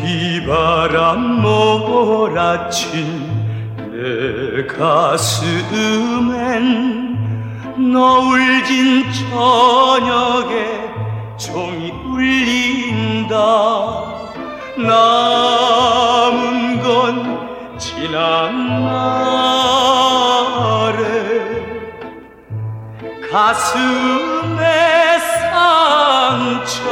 비바람 몰아친 내 가슴엔 너울진 저녁에 종이 울린다. 남은 건 지난 날에 가슴에 상처.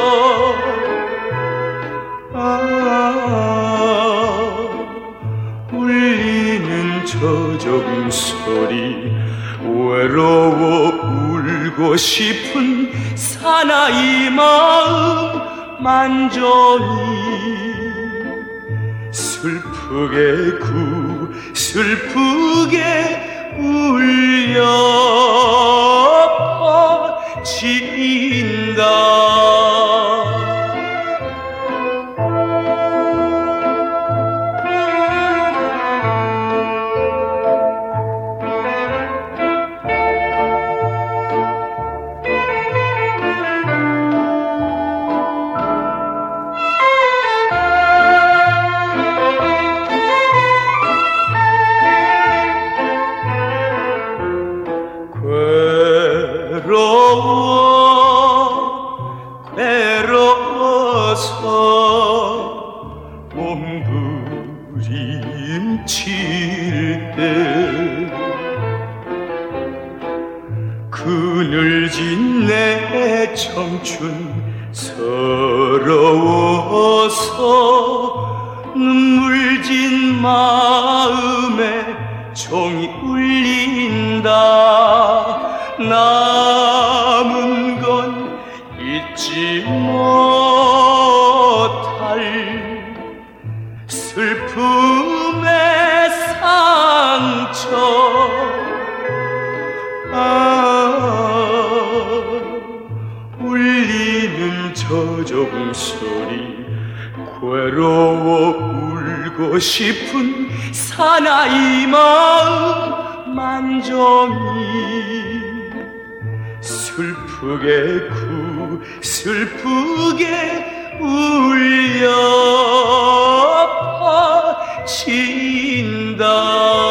울리는 저적 소리 외로워 울고 싶은 사나이 마음 만져니 슬프게 슬프게 울려 퍼진다. 괴로워서 몸부림칠 때 그늘진 내 청춘 서러워서 눈물진 마음에 종이 울린다. 남은 건 잊지 못할 슬픔의 상처. 울리는 저적 소리 괴로워 울고 싶은 사나이 마음 만져니 슬프게 슬프게 울려 퍼진다.